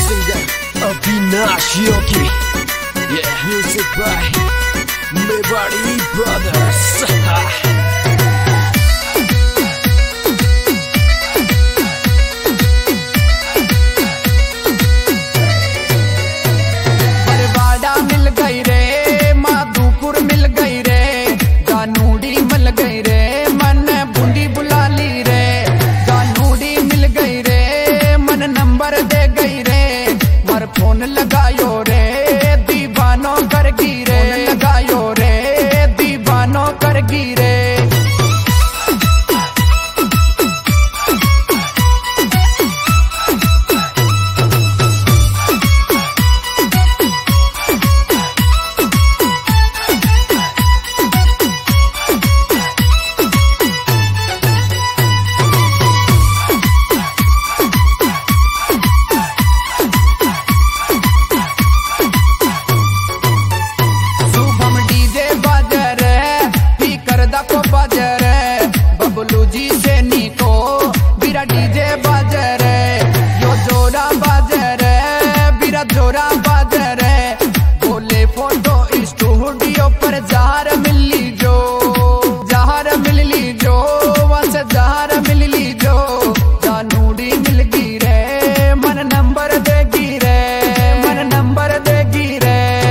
singer Avinash Yogi. Yeah, music by Mewari Brothers. Barwara मिल गई रे, माधोपुर मिल गई रे, गानूड़ी मिल गई रे, मन बूंदी बुला ली रे। गानूड़ी मिल गई रे, मन नंबर दे गई रे, मर फोन लगायो रे, दीवानो कर गिरे, लगायो रे, दीवानो कर गिरे। बबलू जी से नीको बीरा डीजे बाजे रे, यो जोरा बाजे रे, बीरा जोरा बाजे रे। बोले फोटो स्टूडियो पर जहर मिल ली जो, जहर मिल ली जो, वस जहर मिल ली जो। गानूड़ी मिल गई रे, मन नंबर देगी रे, मन नंबर देगी रे।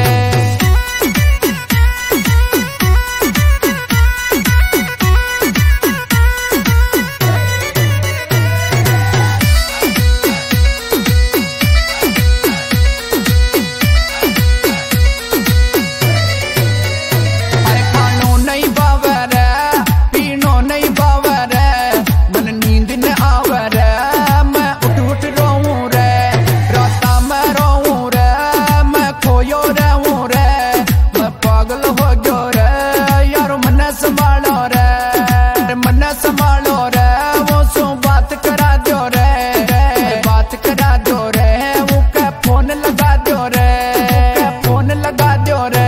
संभालो रे, वो सो बात करा दो रे, बात करा दो रे, वो के फोन लगा दो रे, फोन लगा दो रे।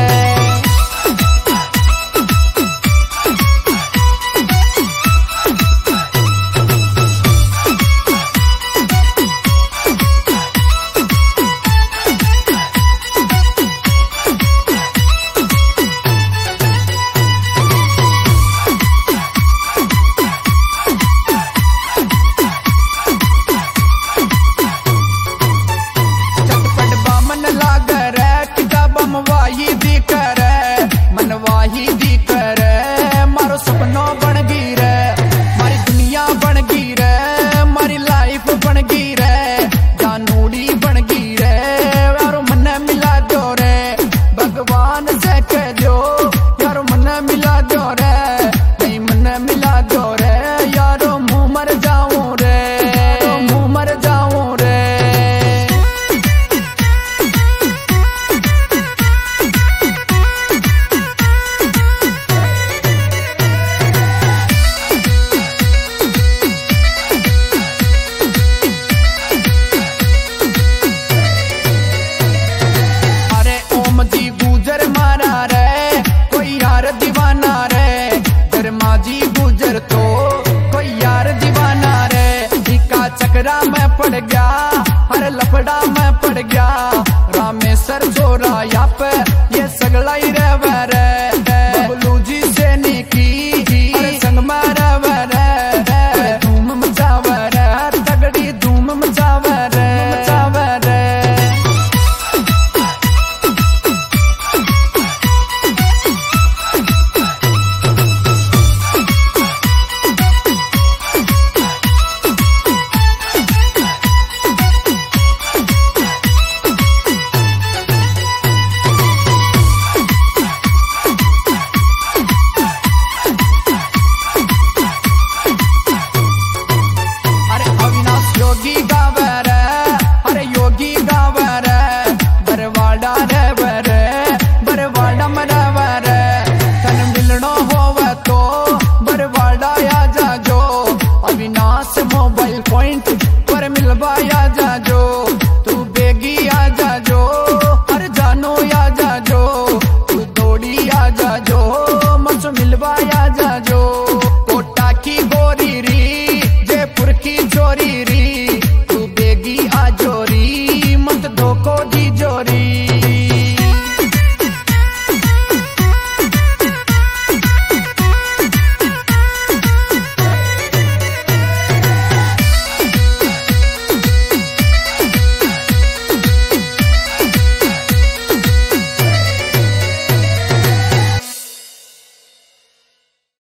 मनवाही दी करे, मनवाही दी करे, मारो सपनों बन गई रे, मारी दुनिया बन गई रे, मारी लाइफ बन गई रे। गानूड़ी बन गई रे, यारो मन मिला दो रे, भगवान से कह दो यारो मन मिला दो रे, नहीं मन मिला दो रे, यारो मुँह मर जाऊं रे, मुँह मर जाऊं रे। दीवाना रे, धर्मा जी गुजर तो कोई यार दीवाना रे। इका चकरा में पड़ गया, हर लफड़ा में पड़ गया, रामेश्वर जोरा या पे ये सगला ही रह रे। बबलू जी से नीकी संग में रह रे, धूम मचावे रे, तगड़ी धूम मचावे रे, मचावे रे। योगी गावे रे, अरे योगी गावे रे, बरवाड़ा रे बरे, बरवाड़ा में रहवे रे। तन मिलनो होवे तो बरवाड़ा आ जा जो, अविनाश मोबाइल पॉइंट पर मिलवा।